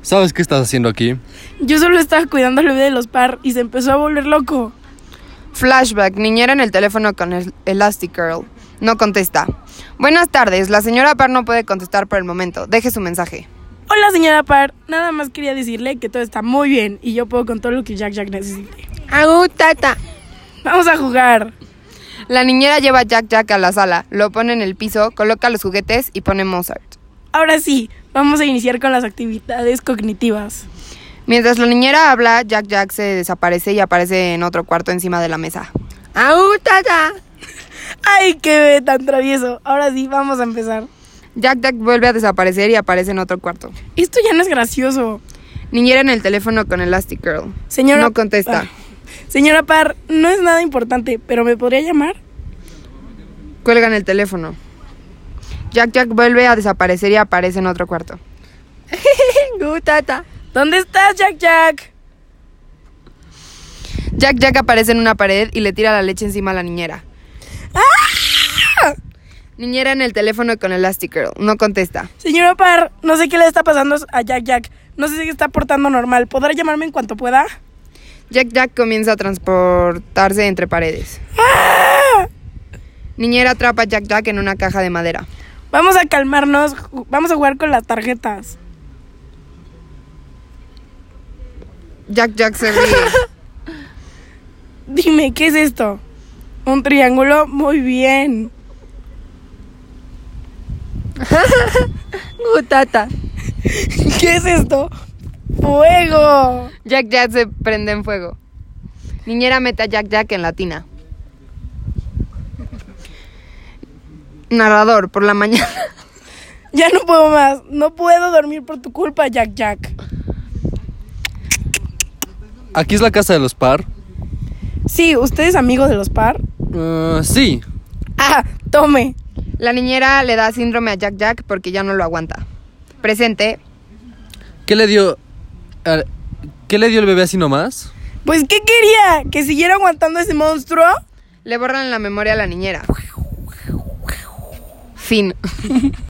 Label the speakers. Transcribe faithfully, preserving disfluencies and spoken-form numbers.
Speaker 1: ¿Sabes qué estás haciendo aquí?
Speaker 2: Yo solo estaba cuidando al bebé de los Parr y se empezó a volver loco.
Speaker 3: Flashback, niñera en el teléfono con el Elastic Girl. No contesta. Buenas tardes, la señora Parr no puede contestar por el momento. Deje su mensaje.
Speaker 2: Hola, señora Parr. Nada más quería decirle que todo está muy bien y yo puedo con todo lo que Jack Jack necesite.
Speaker 3: ¡Au, tata!
Speaker 2: Vamos a jugar.
Speaker 3: La niñera lleva a Jack Jack a la sala, lo pone en el piso, coloca los juguetes y pone Mozart.
Speaker 2: Ahora sí, vamos a iniciar con las actividades cognitivas.
Speaker 3: Mientras la niñera habla, Jack Jack se desaparece y aparece en otro cuarto encima de la mesa.
Speaker 2: ¡Au, tata! ¡Ay, qué bebé tan travieso! Ahora sí, vamos a empezar.
Speaker 3: Jack Jack vuelve a desaparecer y aparece en otro cuarto.
Speaker 2: Esto ya no es gracioso.
Speaker 3: Niñera en el teléfono con Elastic Girl.
Speaker 2: Señora...
Speaker 3: No contesta.
Speaker 2: Ah. Señora Parr, no es nada importante, pero ¿me podría llamar?
Speaker 3: Cuelga en el teléfono. Jack Jack vuelve a desaparecer y aparece en otro cuarto.
Speaker 2: Gutata. ¿Dónde estás, Jack Jack?
Speaker 3: Jack Jack aparece en una pared y le tira la leche encima a la niñera.
Speaker 2: ¡Ah!
Speaker 3: Niñera en el teléfono con Elastic Girl. No contesta.
Speaker 2: Señora Parr, no sé qué le está pasando a Jack Jack. No sé si está portando normal. ¿Podrá llamarme en cuanto pueda?
Speaker 3: Jack Jack comienza a transportarse entre paredes.
Speaker 2: ¡Ah!
Speaker 3: Niñera atrapa a Jack Jack en una caja de madera.
Speaker 2: Vamos a calmarnos. Vamos a jugar con las tarjetas.
Speaker 3: Jack Jack se ríe.
Speaker 2: Dime, ¿qué es esto? Un triángulo, muy bien.
Speaker 3: Gutata.
Speaker 2: ¿Qué es esto? ¡Fuego!
Speaker 3: Jack Jack se prende en fuego. Niñera mete a Jack Jack en la tina. Narrador, por la mañana.
Speaker 2: Ya no puedo más. No puedo dormir por tu culpa, Jack Jack.
Speaker 1: ¿Aquí es la casa de los Parr?
Speaker 2: Sí, ¿usted es amigo de los Parr?
Speaker 1: Uh, sí.
Speaker 2: Ah, tome.
Speaker 3: La niñera le da síndrome a Jack Jack porque ya no lo aguanta. Presente.
Speaker 1: ¿Qué le dio... Uh, ¿Qué le dio el bebé así nomás?
Speaker 2: Pues, ¿qué quería? ¿Que siguiera aguantando ese monstruo?
Speaker 3: Le borran la memoria a la niñera. Fin.